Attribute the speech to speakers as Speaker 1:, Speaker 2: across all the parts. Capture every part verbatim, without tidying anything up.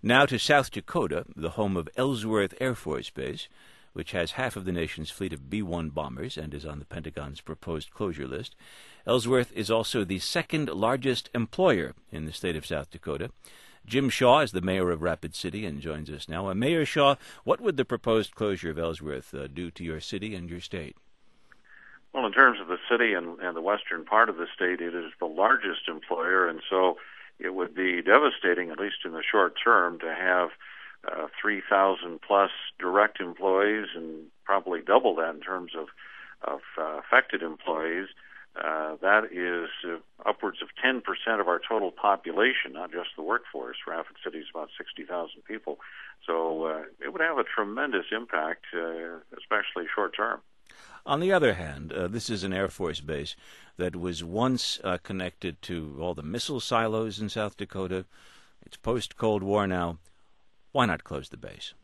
Speaker 1: Now to South Dakota, the home of Ellsworth Air Force Base, which has half of the nation's fleet of B one bombers and is on the Pentagon's proposed closure list. Ellsworth is also the second largest employer in the state of South Dakota. Jim Shaw is the mayor of Rapid City and joins us now. Uh, Mayor Shaw, what would the proposed closure of Ellsworth uh, do to your city and your state?
Speaker 2: Well, in terms of the city and, and the western part of the state, it is the largest employer, and so it would be devastating, at least in the short term, to have uh, three thousand plus direct employees and probably double that in terms of, of uh, affected employees. Uh, that is uh, upwards of ten percent of our total population, not just the workforce. Rapid City is about sixty thousand people. So uh, it would have a tremendous impact, uh, especially short term.
Speaker 1: On the other hand, uh, this is an Air Force base that was once uh, connected to all the missile silos in South Dakota. It's post-Cold War now. Why not close the base?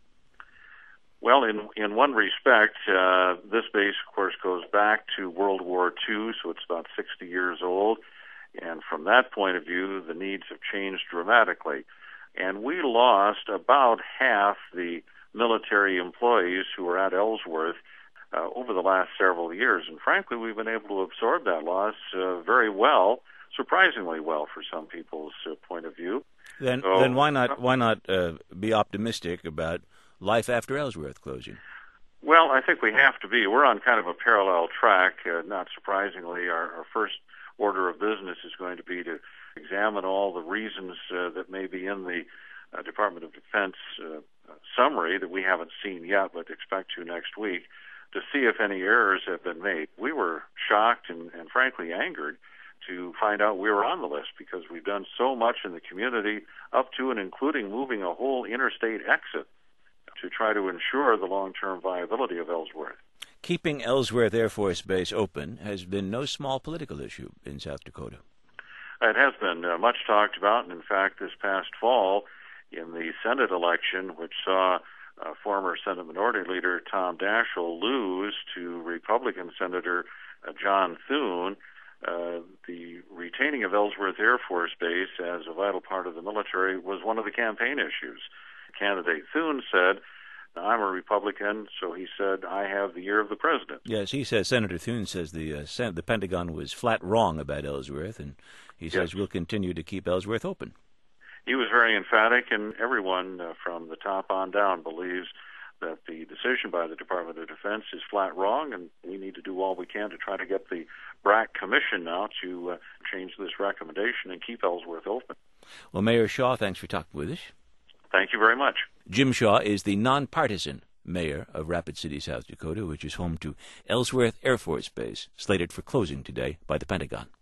Speaker 2: Well, in in one respect, uh, this base, of course, goes back to World War Two, so it's about sixty years old. And from that point of view, the needs have changed dramatically. And we lost about half the military employees who were at Ellsworth uh, over the last several years. And frankly, we've been able to absorb that loss uh, very well, surprisingly well for some people's uh, point of view.
Speaker 1: Then,
Speaker 2: so,
Speaker 1: then why not why not uh, be optimistic about life after Ellsworth closing?
Speaker 2: Well, I think we have to be. We're on kind of a parallel track. Uh, not surprisingly, our, our first order of business is going to be to examine all the reasons uh, that may be in the uh, Department of Defense uh, summary that we haven't seen yet, but expect to next week, to see if any errors have been made. We were shocked and, and frankly angered to find out we were on the list because we've done so much in the community up to and including moving a whole interstate exit to try to ensure the long-term viability of Ellsworth.
Speaker 1: Keeping Ellsworth Air Force Base open has been no small political issue in South Dakota.
Speaker 2: It has been uh, much talked about, and in fact, this past fall, in the Senate election, which saw uh, former Senate Minority Leader Tom Daschle lose to Republican Senator uh, John Thune, uh, the retaining of Ellsworth Air Force Base as a vital part of the military was one of the campaign issues. Candidate Thune said, I'm a Republican, so he said, I have the ear of the president.
Speaker 1: Yes, he says, Senator Thune says the uh, Sen- the Pentagon was flat wrong about Ellsworth, and he says
Speaker 2: yes.
Speaker 1: We'll continue to keep Ellsworth open.
Speaker 2: He was very emphatic, and everyone uh, from the top on down believes that the decision by the Department of Defense is flat wrong, and we need to do all we can to try to get the B R A C Commission now to uh, change this recommendation and keep Ellsworth open.
Speaker 1: Well, Mayor Shaw, thanks for talking with us.
Speaker 2: Thank you very much.
Speaker 1: Jim Shaw is the nonpartisan mayor of Rapid City, South Dakota, which is home to Ellsworth Air Force Base, slated for closing today by the Pentagon.